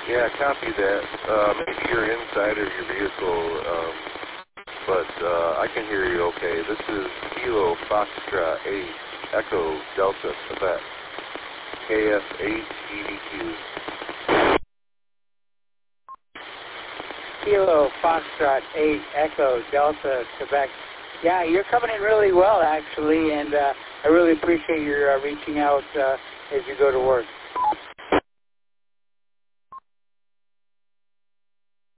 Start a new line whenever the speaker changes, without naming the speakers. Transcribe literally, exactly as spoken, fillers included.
Yeah, copy that. Uh, maybe you're inside of your vehicle, um, but uh, I can hear you okay. This is Kilo Foxtrot eight Echo Delta Quebec K F eight E D Q.
Kilo Foxtrot eight Echo Delta Quebec. Yeah, you're coming in really well, actually, and uh, I really appreciate your uh, reaching out uh, as you go to work.